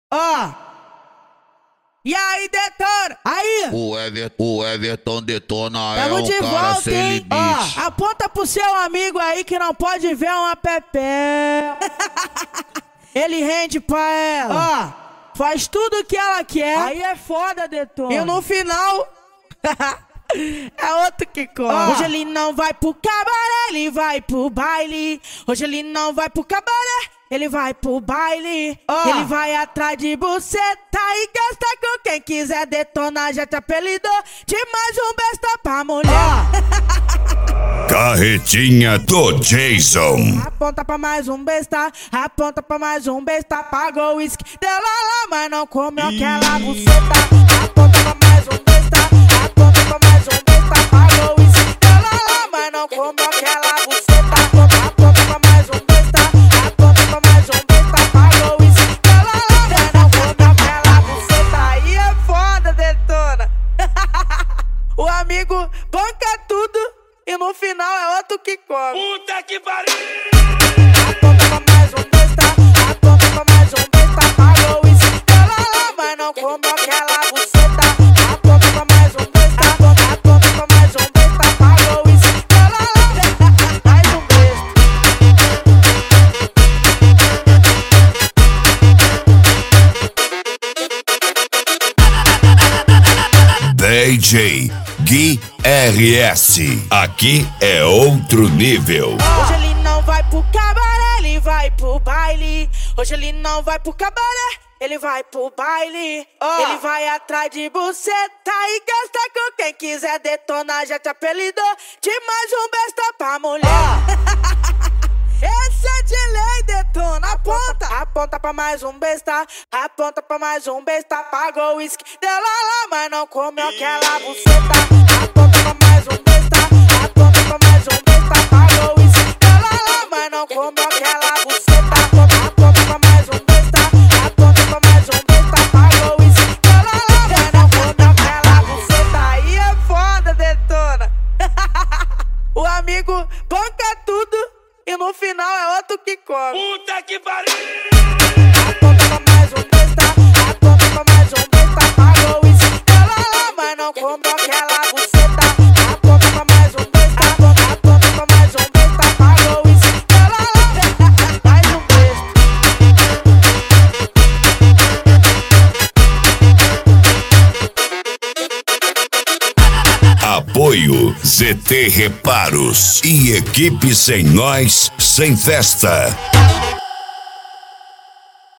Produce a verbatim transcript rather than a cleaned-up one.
Ó. E aí, detona? Aí. O Everton, o Everton detona, é Tamo um de cara volta, sem hein? limite. Ó, aponta pro seu amigo aí que não pode ver uma pepé. Ele rende pra ela. Ó, faz tudo que ela quer. Aí é foda, detona. E no final... é outro que corre. Oh. Hoje ele não vai pro cabaré, ele vai pro baile. Hoje ele não vai pro cabaré, ele vai pro baile. Oh. Ele vai atrás de buceta e gasta com quem quiser detonar. Já te apelidou de mais um besta pra mulher. Oh. Carretinha do Jason. Aponta pra mais um besta, aponta pra mais um besta. Pagou o uísque dela lá, mas não comeu aquela buceta. Aponta pra mais um besta, aponta pra mais um besta. Pagou o uísque dela lá, mas não comeu aquela buceta. Aponta pra mais um besta, aponta pra mais um besta. Pagou o uísque dela lá, mas não comeu aquela buceta. Aí é foda, detona. O amigo banca tudo e no final é outro que come. Puta que pariu! Aponta pra mais um besta, aponta pra mais um besta. Pagou o uísque dela lá, mas não comeu aquela buceta. Aponta pra mais um besta, aponta pra mais um besta. Pagou o uísque dela lá, mais um besta. D J Gui R S. Aqui é outro nível. Hoje ele não vai pro cabaré, ele vai pro baile. Hoje ele não vai pro cabaré, ele vai pro baile. Oh. Ele vai atrás de buceta e gasta com quem quiser detonar. Já te apelidou de mais um besta pra mulher. Oh. Esse é de lei, detona. Aponta, aponta pra mais um besta, aponta pra mais um besta. Pagou o uísque dela lá, mas não comeu aquela buceta. Aponta pra mais um besta, aponta pra mais um besta. Pagou o uísque dela lá, mas não comeu aquela buceta. Aponta pra mais um besta, aponta pra mais um besta. Pagou o uísque dela lá, mas não comeu aquela buceta. Aí é foda, detona. O amigo banca tudo e no final é outro que come. Puta que pariu! Aponta pra mais um besta, aponta pra mais um besta. Pagou o uísque dela lá, mas não comeu aquela buceta. Aponta pra mais um besta, aponta pra mais um besta. Pagou o uísque dela lá, mais um besta. Apoio Z T Reparos e equipe sem nós, sem festa.